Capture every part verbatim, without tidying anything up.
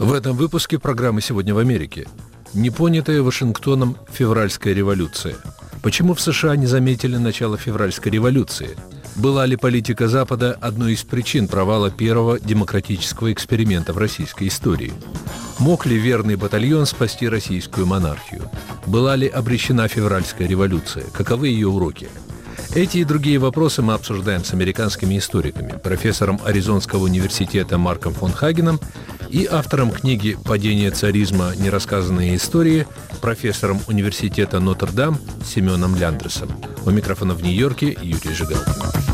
В этом выпуске программы «Сегодня в Америке». Непонятая Вашингтоном февральская революция. Почему в США не заметили начало февральской революции? Была ли политика Запада одной из причин провала первого демократического эксперимента в российской истории? Мог ли верный батальон спасти российскую монархию? Была ли обречена февральская революция? Каковы ее уроки? Эти и другие вопросы мы обсуждаем с американскими историками, профессором Аризонского университета Марком фон Хагеном и автором книги «Падение царизма. Нерассказанные истории», профессором университета Нотр-Дам Семеном Ляндерсом. У микрофона в Нью-Йорке Юрий Жигалкин.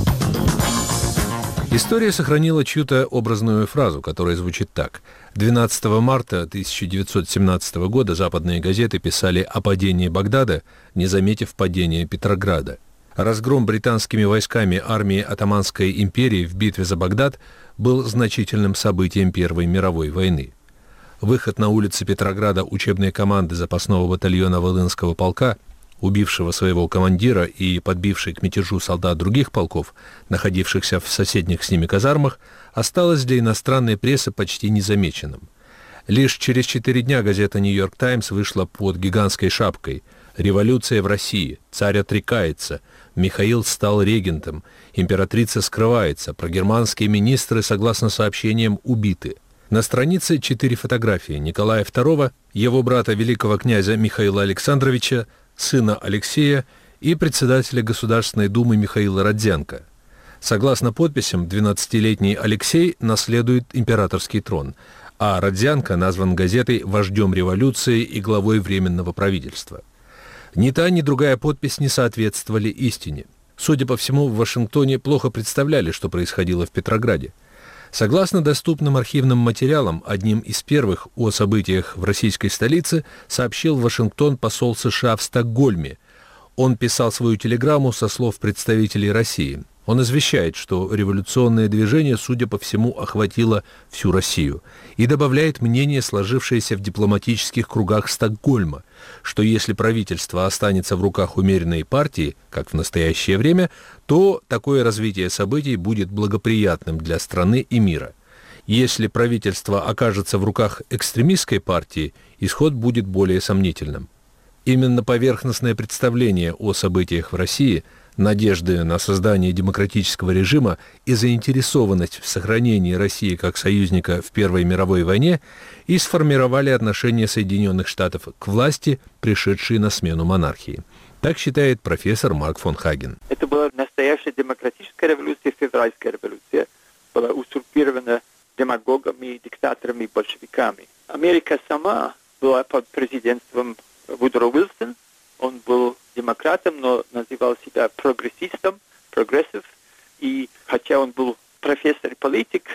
История сохранила чью-то образную фразу, которая звучит так. двенадцатого марта тысяча девятьсот семнадцатого года западные газеты писали о падении Багдада, не заметив падения Петрограда. Разгром британскими войсками армии Оттоманской империи в битве за Багдад был значительным событием Первой мировой войны. Выход на улицы Петрограда учебной команды запасного батальона Волынского полка, убившего своего командира и подбивший к мятежу солдат других полков, находившихся в соседних с ними казармах, осталось для иностранной прессы почти незамеченным. Лишь через четыре дня газета «Нью-Йорк Таймс» вышла под гигантской шапкой «Революция в России. Царь отрекается. Михаил стал регентом. Императрица скрывается. Прогерманские министры, согласно сообщениям, убиты». На странице четыре фотографии Николая второго, его брата великого князя Михаила Александровича, сына Алексея и председателя Государственной Думы Михаила Родзянко. Согласно подписям, двенадцатилетний Алексей наследует императорский трон, а Родзянко назван газетой вождем революции и главой Временного правительства. Ни та, ни другая подпись не соответствовали истине. Судя по всему, в Вашингтоне плохо представляли, что происходило в Петрограде. Согласно доступным архивным материалам, одним из первых о событиях в российской столице сообщил в Вашингтон посол США в Стокгольме. Он писал свою телеграмму со слов представителей России. Он извещает, что революционное движение, судя по всему, охватило всю Россию, и добавляет мнение, сложившееся в дипломатических кругах Стокгольма, что если правительство останется в руках умеренной партии, как в настоящее время, то такое развитие событий будет благоприятным для страны и мира. Если правительство окажется в руках экстремистской партии, исход будет более сомнительным. Именно поверхностное представление о событиях в России, надежды на создание демократического режима и заинтересованность в сохранении России как союзника в Первой мировой войне и сформировали отношение Соединенных Штатов к власти, пришедшей на смену монархии. Так считает профессор Марк фон Хаген. Это была настоящая демократическая революция, февральская революция, была узурпирована демагогами, диктаторами, большевиками. Америка сама была под президентством Вудро Уилсона. Он был демократом, но называл себя прогрессистом, прогрессив. И хотя он был профессор и политик,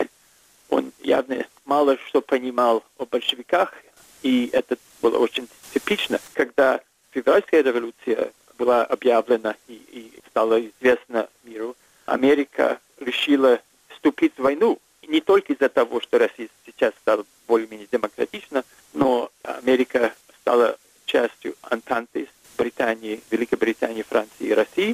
он явно мало что понимал о большевиках. И это было очень типично. Когда февральская революция была объявлена и, и стала известна миру, Америка решила вступить в войну. И не только из-за того, что Россия сейчас стала более-менее демократична, но Америка стала частью Антанты Британии, Великобритании, Франции и России.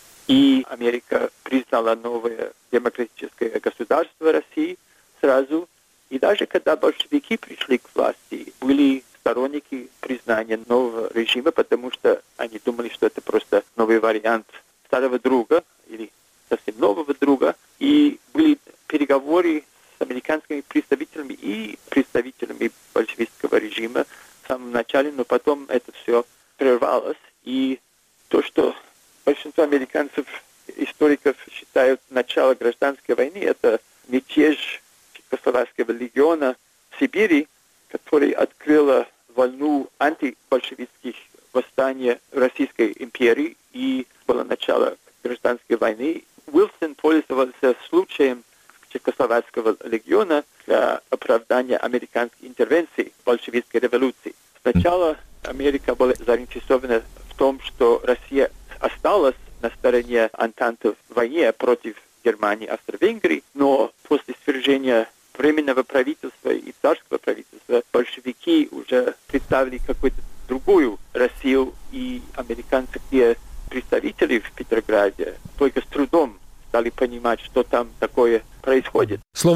И Америка признала новое демократическое государство России сразу. И даже когда большевики пришли к власти, были сторонники признания нового режима, потому что они думали, что это просто новый вариант старого друга или совсем нового друга. И были переговоры с американскими представителями и представителями большевистского режима в самом начале, но потом это все прервалось. И то, что большинство американцев, историков считают начало гражданской войны, это мятеж Чехословацкого легиона в Сибири, который открыл волну антибольшевистских восстаний Российской империи, и было начало гражданской войны. Уилсон пользовался случаем Чехословацкого легиона для оправдания американской интервенции в большевистской революции. Сначала Америка была заинтересована в том, что Россия осталась на стороне Антанты в войне против Германии, Австро-Венгрии, но после свержения Временного правительства и царского правительства большевики уже представили какую-то другую Россию, и американские представители в Петрограде только с трудом стали понимать, что там такое происходит. Словом,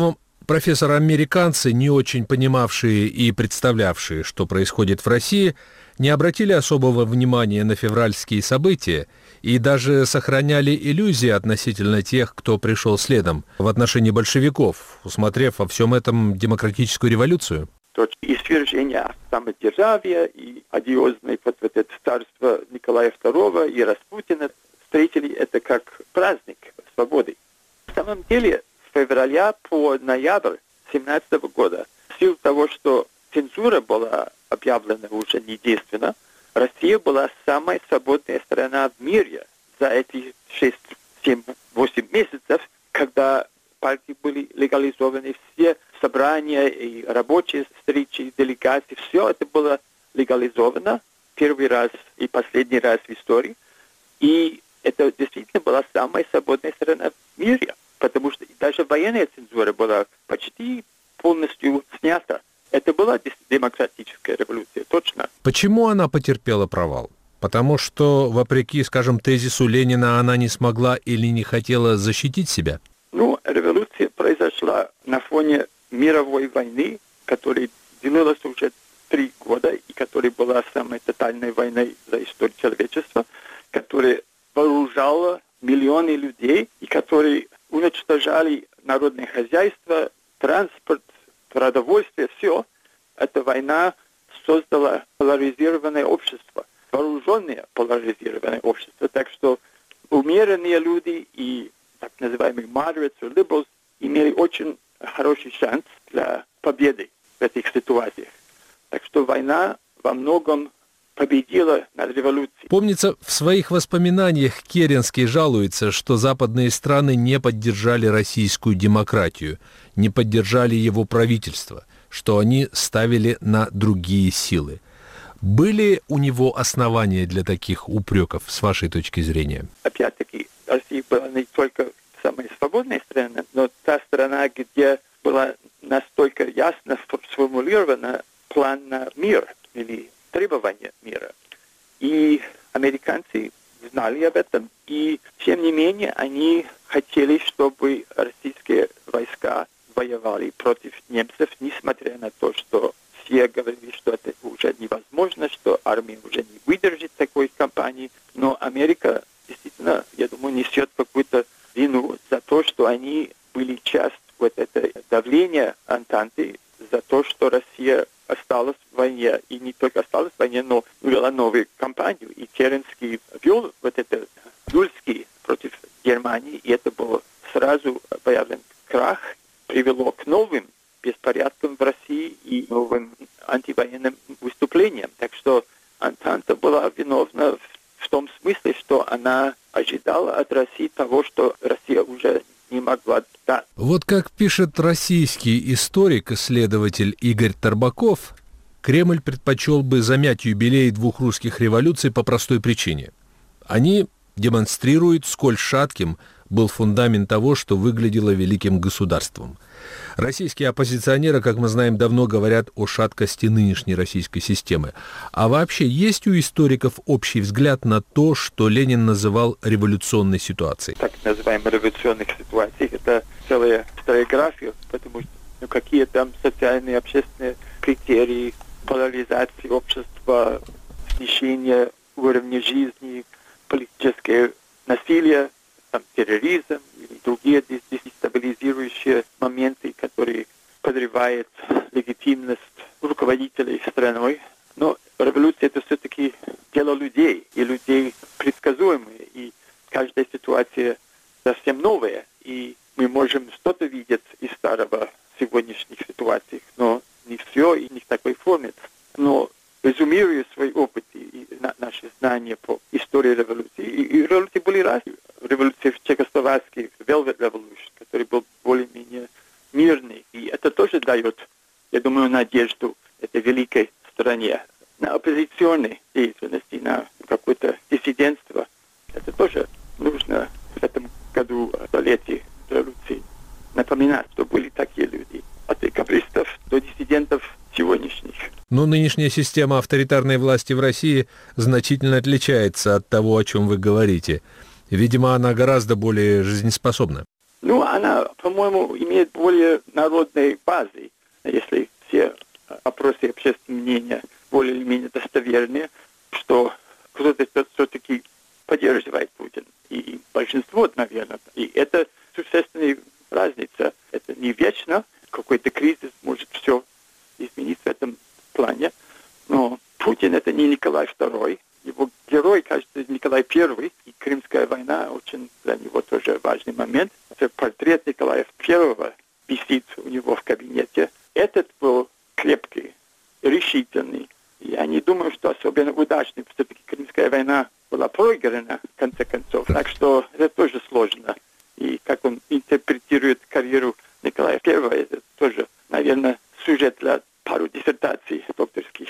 Профессор, американцы, не очень понимавшие и представлявшие, что происходит в России, не обратили особого внимания на февральские события и даже сохраняли иллюзии относительно тех, кто пришел следом в отношении большевиков, усмотрев во всем этом демократическую революцию. И свержение самодержавия, и одиозное вот, вот это царство Николая второго и Распутина встретили это как праздник свободы. На самом деле, с февраля по ноябрь семнадцатого года, в силу того, что цензура была объявлена уже недейственно, Россия была самой свободной страной в мире за эти шесть, семь, восемь месяцев, когда партии были легализованы, все собрания и рабочие встречи, делегации, все это было легализовано первый раз и последний раз в истории. И это действительно была самая свободная страна в мире, потому что даже военная цензура была почти полностью снята. Это была демократическая революция, точно. Почему она потерпела провал? Потому что, вопреки, скажем, тезису Ленина, она не смогла или не хотела защитить себя? Ну, революция произошла на фоне мировой войны, которая длилась уже три года, и которая была самой тотальной войной за историю человечества, которая вооружала миллионы людей, и которые уничтожали народное хозяйство, транспорт, продовольствие, все. Эта война создала поляризированное общество, вооруженное поляризированное общество. Так что умеренные люди и так называемые moderates or liberals имели очень хороший шанс для победы в этих ситуациях. Так что война во многом победила над революцией. Помнится, в своих воспоминаниях Керенский жалуется, что западные страны не поддержали российскую демократию, не поддержали его правительство, что они ставили на другие силы. Были у него основания для таких упреков, с вашей точки зрения? Опять-таки, Россия была не только самой свободной страной, но та страна, где была настолько ясно сформулирована план на мир или требования мира. И американцы знали об этом, и тем не менее они хотели, чтобы российские войска воевали против немцев, несмотря на то, что все говорили, что это уже невозможно, что армия уже не выдержит такой кампании. Но Америка действительно, я думаю, несет какую-то вину за то, что они были частью вот этого давления Антанты, за то, что Россия осталась в войне, и не только осталась в войне, но вела новую кампанию. И Керенский вел вот это Дульский против Германии, и это был сразу объявлен крах, привело к новым беспорядкам в России и новым антивоенным выступлениям. Так что Антанта была виновна в, в том смысле, что она ожидала от России того, что Россия уже не могла дать. Вот как пишет российский историк-исследователь Игорь Торбаков, Кремль предпочел бы замять юбилей двух русских революций по простой причине. Они демонстрируют, сколь шатким был фундамент того, что выглядело великим государством. Российские оппозиционеры, как мы знаем, давно говорят о шаткости нынешней российской системы. А вообще есть у историков общий взгляд на то, что Ленин называл революционной ситуацией? Так называемых революционных ситуациях это целая историография, потому что ну, какие там социальные, общественные критерии, поляризации общества, снижение уровня жизни, политическое насилие, там, терроризм или другие дестабилизирующие моменты, которые подрывают легитимность руководителей страной. Но революция — это все-таки дело людей, и людей предсказуемые, и каждая ситуация совсем новая, и мы можем что-то видеть из старого в сегодняшних ситуациях, но не все и не в такой форме. Но резюмируя свой опыт и на, наши знания по истории революции, и, и революции были разные. Революция в Чехословакии, Velvet Revolution, который был более-менее мирный. И это тоже дает, я думаю, надежду этой великой стране на оппозиционной деятельности, на какое-то диссидентство. Это тоже нужно в этом году, столетии революции, напоминать, что были такие люди. От декабристов до диссидентов сегодняшних. Но нынешняя система авторитарной власти в России значительно отличается от того, о чем вы говорите. Видимо, она гораздо более жизнеспособна. Ну, она, по-моему, имеет более народной базы, если все опросы общественного мнения более или менее достоверные, что кто-то все-таки поддерживает Путина. И большинство, наверное. И это существенная разница. Это не вечно. Какой-то кризис может все изменить в этом плане. Но Путин — это не Николай второй. Его герой, кажется, Николай Первый. И Крымская война очень для него тоже важный момент. Портрет Николая Первого висит у него в кабинете. Этот был крепкий, решительный. Я не думаю, что особенно удачный. Все-таки Крымская война была проиграна, в конце концов. Так что это тоже сложно. И как он интерпретирует карьеру Николая Первого, это тоже, наверное, сюжет для пару диссертаций докторских.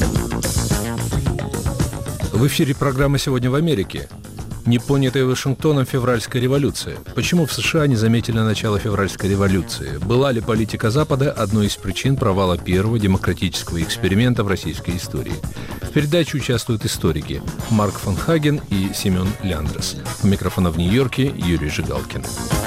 В эфире программа «Сегодня в Америке». Непонятая Вашингтоном февральская революция. Почему в США не заметили начало февральской революции? Была ли политика Запада одной из причин провала первого демократического эксперимента в российской истории? В передаче участвуют историки Марк фон Хаген и Семен Ляндрес. У микрофона в Нью-Йорке Юрий Жигалкин.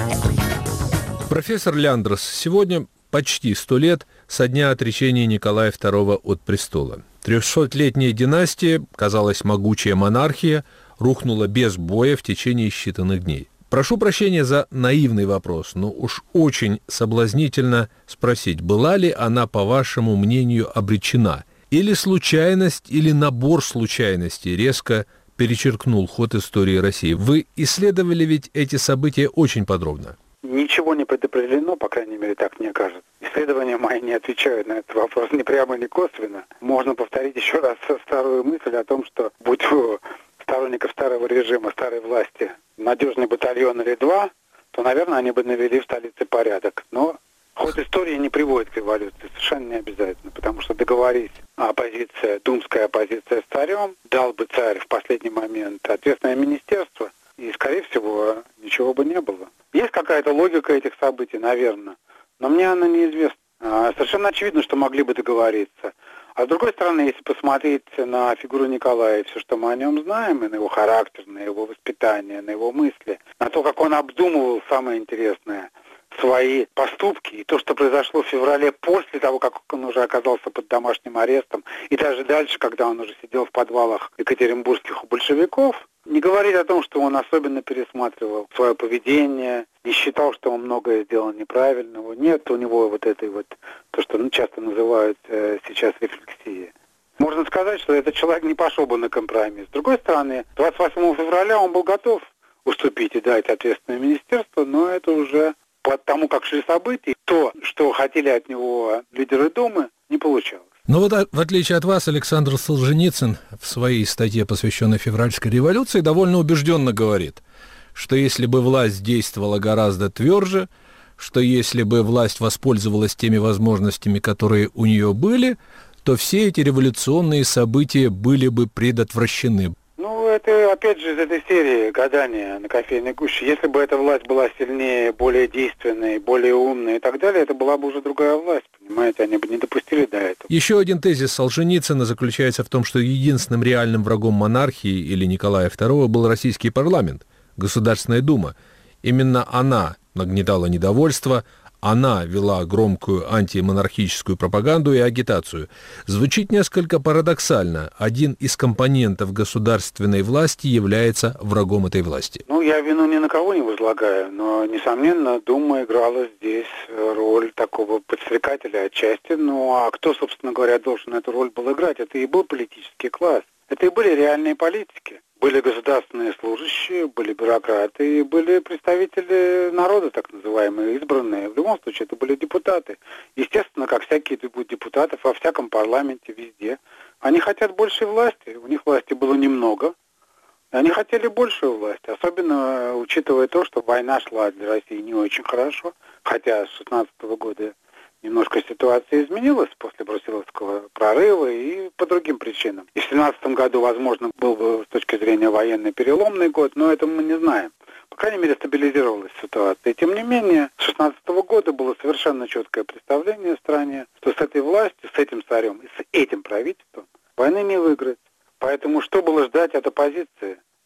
Профессор Ляндрес, сегодня почти сто лет со дня отречения Николая второго от престола. Трехсотлетняя династия, казалось, могучая монархия, рухнула без боя в течение считанных дней. Прошу прощения за наивный вопрос, но уж очень соблазнительно спросить, была ли она, по вашему мнению, обречена? Или случайность, или набор случайностей резко перечеркнул ход истории России? Вы исследовали ведь эти события очень подробно. Ничего не предопределено, по крайней мере, так мне кажется. Исследования мои не отвечают на этот вопрос ни прямо, ни косвенно. Можно повторить еще раз старую мысль о том, что будь у сторонников старого режима, старой власти надежный батальон или два, то, наверное, они бы навели в столице порядок. Но ход истории не приводит к революции, совершенно не обязательно, потому что договорись оппозиция, думская оппозиция с царем, дал бы царь в последний момент ответственное министерство, и, скорее всего, ничего бы не было. Есть какая-то логика этих событий, наверное, но мне она неизвестна. Совершенно очевидно, что могли бы договориться. А с другой стороны, если посмотреть на фигуру Николая и все, что мы о нем знаем, и на его характер, на его воспитание, на его мысли, на то, как он обдумывал, самое интересное, свои поступки, и то, что произошло в феврале после того, как он уже оказался под домашним арестом, и даже дальше, когда он уже сидел в подвалах екатеринбургских у большевиков, не говорит о том, что он особенно пересматривал свое поведение, не считал, что он многое сделал неправильного. Нет у него вот этой вот, то, что ну, часто называют э, сейчас рефлексией. Можно сказать, что этот человек не пошел бы на компромисс. С другой стороны, двадцать восьмого февраля он был готов уступить и дать ответственное министерство, но это уже по тому, как шли события, то, что хотели от него лидеры Думы, не получалось. Но вот в отличие от вас, Александр Солженицын в своей статье, посвященной февральской революции, довольно убежденно говорит, что если бы власть действовала гораздо тверже, что если бы власть воспользовалась теми возможностями, которые у нее были, то все эти революционные события были бы предотвращены. Ну, это опять же из этой серии гадания на кофейной гуще. Если бы эта власть была сильнее, более действенной, более умной и так далее, это была бы уже другая власть, понимаете, они бы не допустили до этого. Еще один тезис Солженицына заключается в том, что единственным реальным врагом монархии или Николая второго был российский парламент, Государственная Дума. Именно она нагнетала недовольство, она вела громкую антимонархическую пропаганду и агитацию. Звучит несколько парадоксально. Один из компонентов государственной власти является врагом этой власти. Ну, я вину ни на кого не возлагаю, но, несомненно, Дума играла здесь роль такого подстрекателя отчасти. Ну, а кто, собственно говоря, должен эту роль был играть? Это и был политический класс. Это и были реальные политики. Были государственные служащие, были бюрократы и были представители народа, так называемые, избранные. В любом случае, это были депутаты. Естественно, как всякие депутаты во всяком парламенте, везде. Они хотят большей власти. У них власти было немного. Они хотели большую власть. Особенно учитывая то, что война шла для России не очень хорошо. Хотя с шестнадцатого года немножко ситуация изменилась после Брусиловского прорыва и по другим причинам. И в семнадцатом году, возможно, был бы с точки зрения военный переломный год, но это мы не знаем. По крайней мере, стабилизировалась ситуация. И тем не менее, с шестнадцатого года было совершенно четкое представление в стране, что с этой властью, с этим царем и с этим правительством войны не выиграть. Поэтому что было ждать от оппозиции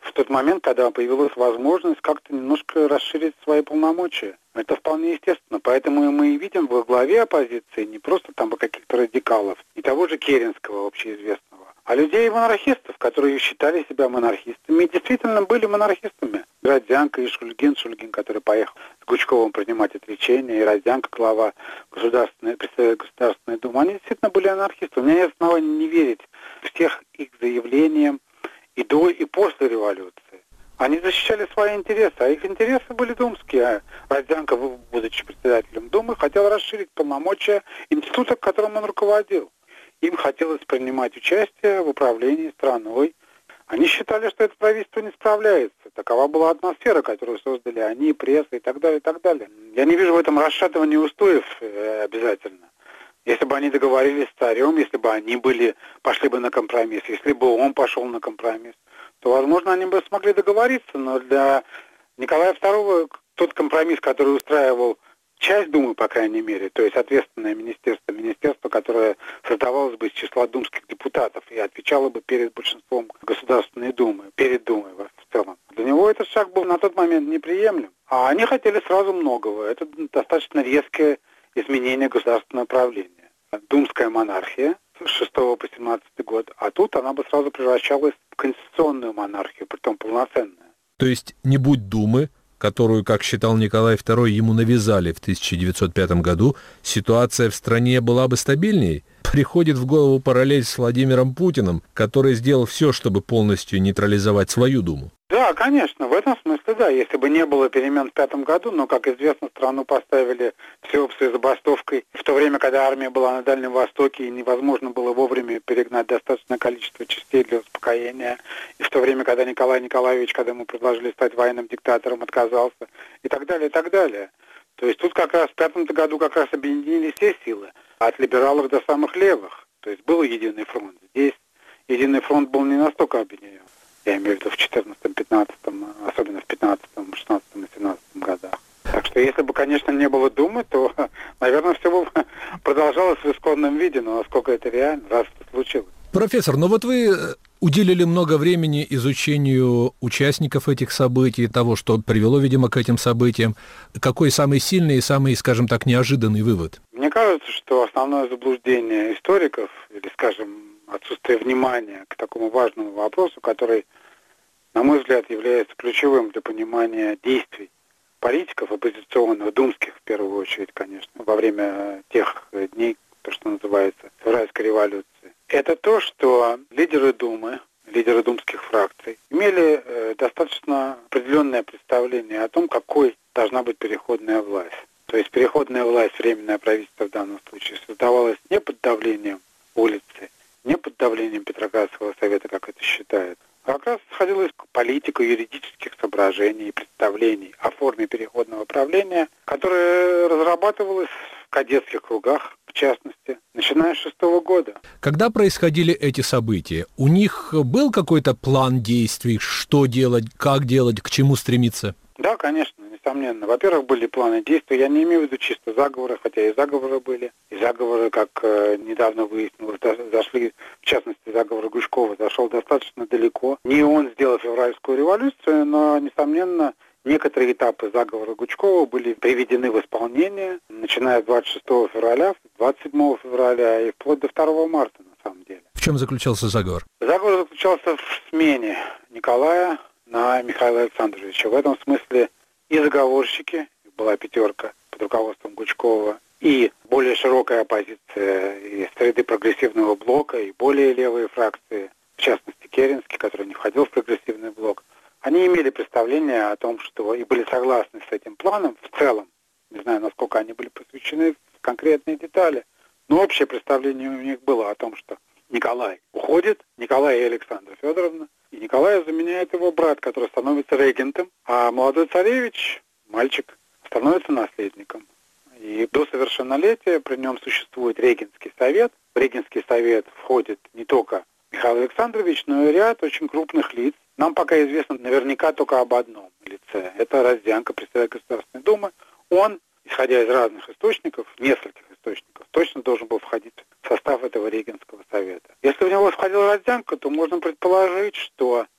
в тот момент, когда появилась возможность как-то немножко расширить свои полномочия. Это вполне естественно. Поэтому мы и видим во главе оппозиции не просто там каких-то радикалов, не того же Керенского, общеизвестного, а людей-монархистов, которые считали себя монархистами и действительно были монархистами. Родзянко и Шульгин, Шульгин, который поехал с Гучковым принимать отречение, и Родзянко, глава государственной, председатель Государственной Думы, они действительно были анархисты. У меня нет оснований не верить всех их заявлениям и до, и после революции. Они защищали свои интересы, а их интересы были думские. Родзянко, будучи председателем Думы, хотел расширить полномочия института, которым он руководил. Им хотелось принимать участие в управлении страной. Они считали, что это правительство не справляется. Такова была атмосфера, которую создали они, пресса и так далее, и так далее. Я не вижу в этом расшатывания устоев э, обязательно. Если бы они договорились с царем, если бы они были, пошли бы на компромисс, если бы он пошел на компромисс, то, возможно, они бы смогли договориться. Но для Николая второго тот компромисс, который устраивал часть Думы, по крайней мере, то есть ответственное министерство, министерство, которое создавалось бы из числа думских депутатов и отвечало бы перед большинством Государственной Думы, перед Думой в целом. Для него этот шаг был на тот момент неприемлем. А они хотели сразу многого. Это достаточно резкое изменение государственного правления. Думская монархия с шестого по семнадцатый год, а тут она бы сразу превращалась в конституционную монархию, притом полноценную. То есть не будь Думы, которую, как считал Николай второй, ему навязали в тысяча девятьсот пятом году, ситуация в стране была бы стабильней? Приходит в голову параллель с Владимиром Путиным, который сделал все, чтобы полностью нейтрализовать свою Думу. Да, конечно, в этом смысле, да. Если бы не было перемен в пятом году, но, как известно, страну поставили всеобщей забастовкой в то время, когда армия была на Дальнем Востоке, и невозможно было вовремя перегнать достаточное количество частей для успокоения, и в то время, когда Николай Николаевич, когда ему предложили стать военным диктатором, отказался, и так далее, и так далее. То есть тут как раз в пятом году как раз объединились все силы, от либералов до самых левых. То есть был единый фронт. Здесь единый фронт был не настолько объединен. Я имею в виду в четырнадцатом, пятнадцатом, особенно в пятнадцатом, шестнадцатом и семнадцатом годах. Так что если бы, конечно, не было Думы, то, наверное, все бы продолжалось в исконном виде, но насколько это реально, раз это случилось. Профессор, ну вот вы уделили много времени изучению участников этих событий, того, что привело, видимо, к этим событиям. Какой самый сильный и самый, скажем так, неожиданный вывод? Мне кажется, что основное заблуждение историков, или, скажем, отсутствие внимания к такому важному вопросу, который, на мой взгляд, является ключевым для понимания действий политиков оппозиционных, думских в первую очередь, конечно, во время тех дней, то, что называется февральской революции. Это то, что лидеры Думы, лидеры думских фракций имели э, достаточно определенное представление о том, какой должна быть переходная власть. То есть переходная власть, временное правительство в данном случае, создавалась не под давлением улицы, не под давлением Петроградского совета, как это считают, а как раз сходилась к политику юридических соображений и представлений о форме переходного правления, которая разрабатывалась в кадетских кругах, в частности, начиная с шестого года. Когда происходили эти события, у них был какой-то план действий, что делать, как делать, к чему стремиться? Да, конечно, несомненно. Во-первых, были планы действий. Я не имею в виду чисто заговоры, хотя и заговоры были. И заговоры, как э, недавно выяснилось, зашли, в частности, заговор Гучкова зашел достаточно далеко. Не он сделал февральскую революцию, но, несомненно, некоторые этапы заговора Гучкова были приведены в исполнение, начиная с двадцать шестого февраля, двадцать седьмого февраля и вплоть до второго марта, на самом деле. В чем заключался заговор? Заговор заключался в смене Николая на Михаила Александровича. В этом смысле и заговорщики, была пятерка под руководством Гучкова, и более широкая оппозиция из среды прогрессивного блока, и более левые фракции, в частности Керенский, который не входил в прогрессивный блок, они имели представление о том, что и были согласны с этим планом в целом. Не знаю, насколько они были посвящены в конкретные детали, но общее представление у них было о том, что Николай уходит, Николай и Александра Федоровна, и Николая заменяет его брат, который становится регентом, а молодой царевич, мальчик, становится наследником. И до совершеннолетия при нем существует регентский совет. В регентский совет входит не только Михаил Александрович, но и ряд очень крупных лиц. Нам пока известно наверняка только об одном лице. Это Родзянко, председатель Государственной Думы. Он, исходя из разных источников, нескольких источников, точно должен был входить в состав этого регентского совета. Если в него входил Родзянко, то можно предположить, что, скорее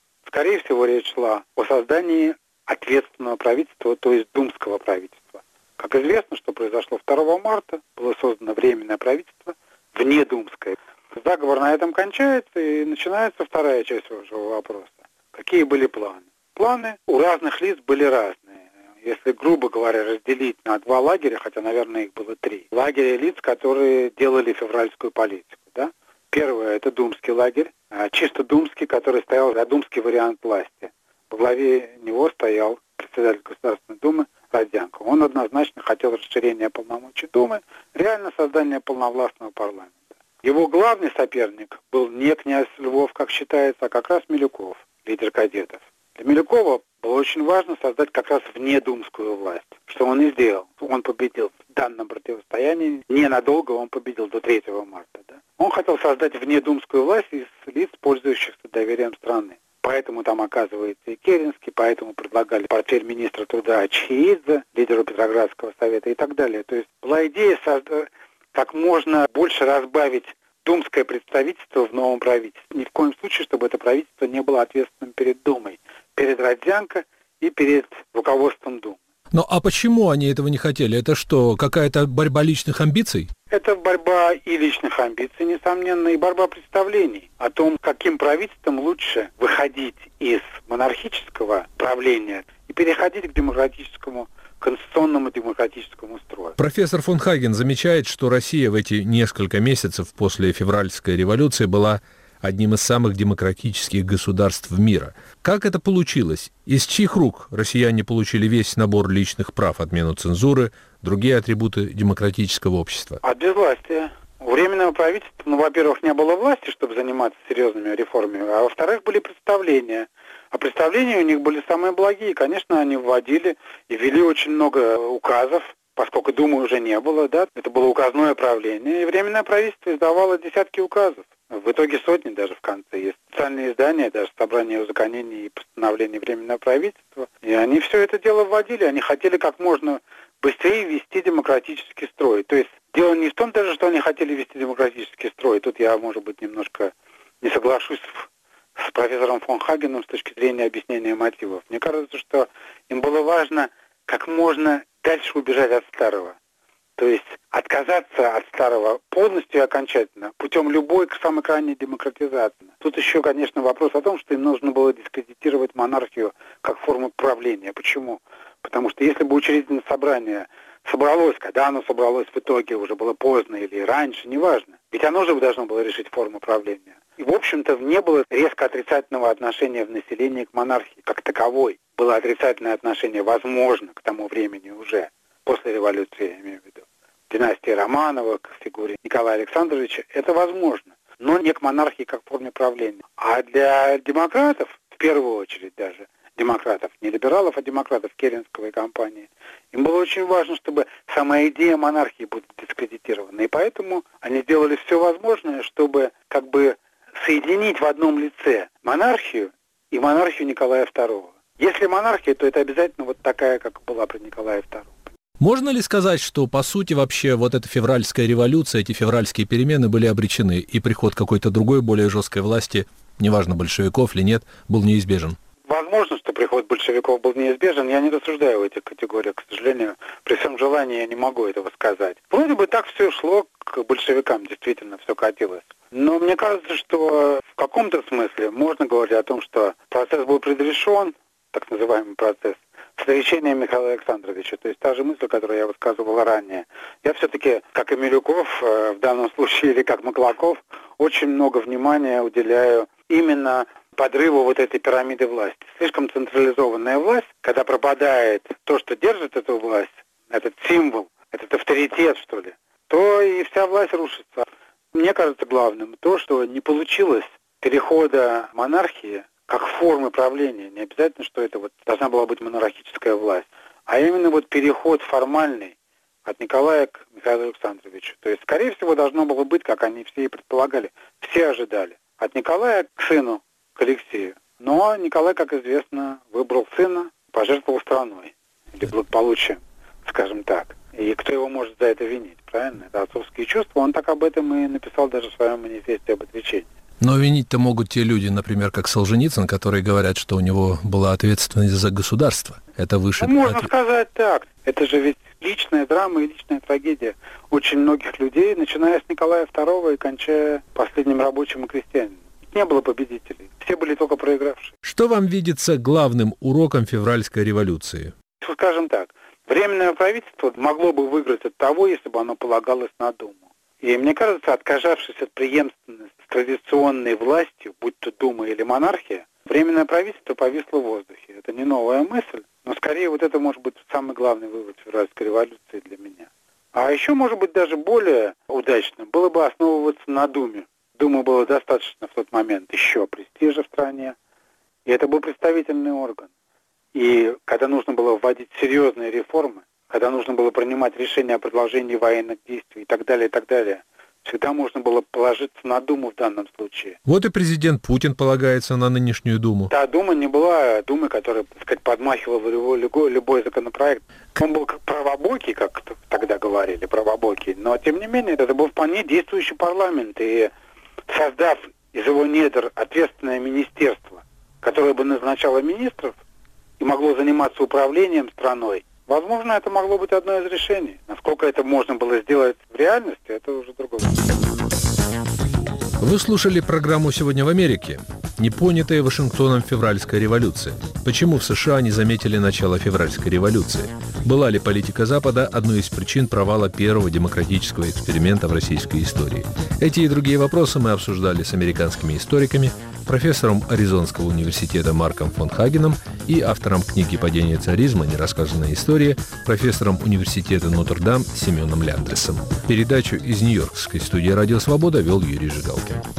скорее всего, речь шла о создании ответственного правительства, то есть думского правительства. Как известно, что произошло второго марта, было создано временное правительство внедумское. Заговор на этом кончается, и начинается вторая часть вашего вопроса. Какие были планы? Планы у разных лиц были разные. Если, грубо говоря, разделить на два лагеря, хотя, наверное, их было три. Лагеря лиц, которые делали февральскую политику. Да? Первое – это думский лагерь, чисто думский, который стоял за думский вариант власти. Во главе него стоял председатель Государственной Думы Родзянко. Он однозначно хотел расширения полномочий Думы, реально создания полновластного парламента. Его главный соперник был не князь Львов, как считается, а как раз Милюков, лидер кадетов. Для Милюкова было очень важно создать как раз внедумскую власть, что он и сделал. Он победил в данном противостоянии. Ненадолго он победил до третьего марта. Да? Он хотел создать внедумскую власть из лиц, пользующихся доверием страны. Поэтому там оказывается и Керенский, поэтому предлагали портфель министра труда Чхеидзе, лидеру Петроградского совета и так далее. То есть была идея создать как можно больше разбавить думское представительство в новом правительстве. Ни в коем случае, чтобы это правительство не было ответственным перед Думой, перед Родзянко и перед руководством Думы. Ну а почему они этого не хотели? Это что, какая-то борьба личных амбиций? Это борьба и личных амбиций, несомненно, и борьба представлений о том, каким правительством лучше выходить из монархического правления и переходить к демократическому, конституционному демократическому строю. Профессор фон Хаген замечает, что Россия в эти несколько месяцев после февральской революции была одним из самых демократических государств мира. Как это получилось? Из чьих рук россияне получили весь набор личных прав, отмену цензуры, другие атрибуты демократического общества? От безвластия. У Временного правительства, ну, во-первых, не было власти, чтобы заниматься серьезными реформами, а во-вторых, были представления. А представления у них были самые благие. Конечно, они вводили и ввели очень много указов, поскольку Думы уже не было, да, это было указное правление, и Временное правительство издавало десятки указов. В итоге сотни даже в конце. Есть специальные издания, даже собрание узаконений и постановлений Временного правительства. И они все это дело вводили. Они хотели как можно быстрее ввести демократический строй. То есть дело не в том даже, что они хотели ввести демократический строй. Тут я, может быть, немножко не соглашусь с профессором фон Хагеном с точки зрения объяснения мотивов. Мне кажется, что им было важно как можно дальше убежать от старого. То есть отказаться от старого полностью и окончательно путем любой самой крайней демократизации. Тут еще, конечно, вопрос о том, что им нужно было дискредитировать монархию как форму правления. Почему? Потому что если бы учредительное собрание собралось, когда оно собралось в итоге, уже было поздно или раньше, неважно. Ведь оно же должно было решить форму правления. И, в общем-то, не было резко отрицательного отношения в населении к монархии как таковой. Было отрицательное отношение, возможно, к тому времени уже, после революции, я имею в виду, династии Романовых, к фигуре Николая Александровича, это возможно, но не к монархии как форме правления. А для демократов, в первую очередь даже, демократов, не либералов, а демократов Керенского и компании, им было очень важно, чтобы сама идея монархии будет дискредитирована. И поэтому они сделали все возможное, чтобы как бы соединить в одном лице монархию и монархию Николая второго. Если монархия, то это обязательно вот такая, как была при Николае втором. Можно ли сказать, что, по сути, вообще вот эта февральская революция, эти февральские перемены были обречены, и приход какой-то другой, более жесткой власти, неважно, большевиков или нет, был неизбежен? Возможно, что приход большевиков был неизбежен. Я не рассуждаю в этих категориях, к сожалению. При всем желании я не могу этого сказать. Вроде бы так все шло к большевикам, действительно все катилось. Но мне кажется, что в каком-то смысле можно говорить о том, что процесс был предрешен, так называемый процесс, встречения Михаила Александровича. То есть та же мысль, которую я высказывал ранее. Я все-таки, как и Милюков в данном случае, или как Маклаков, очень много внимания уделяю именно подрыву вот этой пирамиды власти. Слишком централизованная власть, когда пропадает то, что держит эту власть, этот символ, этот авторитет, что ли, то и вся власть рушится. Мне кажется главным то, что не получилось перехода монархии как формы правления. Не обязательно, что это вот должна была быть монархическая власть, а именно вот переход формальный от Николая к Михаилу Александровичу. То есть, скорее всего, должно было быть, как они все и предполагали, все ожидали, от Николая к сыну, к Алексею. Но Николай, как известно, выбрал сына, пожертвовал страной или благополучием, скажем так. И кто его может за это винить, правильно? Это отцовские чувства. Он так об этом и написал даже в своем манифесте об отречении. Но винить-то могут те люди, например, как Солженицын, которые говорят, что у него была ответственность за государство. Это выше... Ну, можно сказать так. Это же ведь личная драма и личная трагедия очень многих людей, начиная с Николая второго и кончая последним рабочим и крестьянином. Не было победителей. Все были только проигравшие. Что вам видится главным уроком февральской революции? Скажем так, Временное правительство могло бы выиграть от того, если бы оно полагалось на Думу. И мне кажется, отказавшись от преемственности с традиционной властью, будь то Дума или монархия, Временное правительство повисло в воздухе. Это не новая мысль, но скорее вот это может быть самый главный вывод февральской революции для меня. А еще, может быть, даже более удачным было бы основываться на Думе. Думы было достаточно в тот момент еще престижа в стране, и это был представительный орган. И когда нужно было вводить серьезные реформы, когда нужно было принимать решения о продолжении военных действий и так далее, и так далее, всегда можно было положиться на Думу в данном случае. Вот и президент Путин полагается на нынешнюю Думу. Та Дума не была Думой, которая, так сказать, подмахивала любой, любой, любой законопроект. Он был как правобокий, как тогда говорили, правобокий, но, тем не менее, это был вполне действующий парламент. И создав из его недр ответственное министерство, которое бы назначало министров и могло заниматься управлением страной, возможно, это могло быть одно из решений. Насколько это можно было сделать в реальности, это уже другой вопрос. Вы слушали программу «Сегодня в Америке». Непонятая Вашингтоном февральская революция. Почему в США не заметили начало февральской революции? Была ли политика Запада одной из причин провала первого демократического эксперимента в российской истории? Эти и другие вопросы мы обсуждали с американскими историками, профессором Аризонского университета Марком фон Хагеном и автором книги «Падение царизма. Нерассказанная история», профессором университета Нотр-Дам Семеном Ляндресом. Передачу из Нью-Йоркской студии «Радио Свобода» вел Юрий Жигалкин.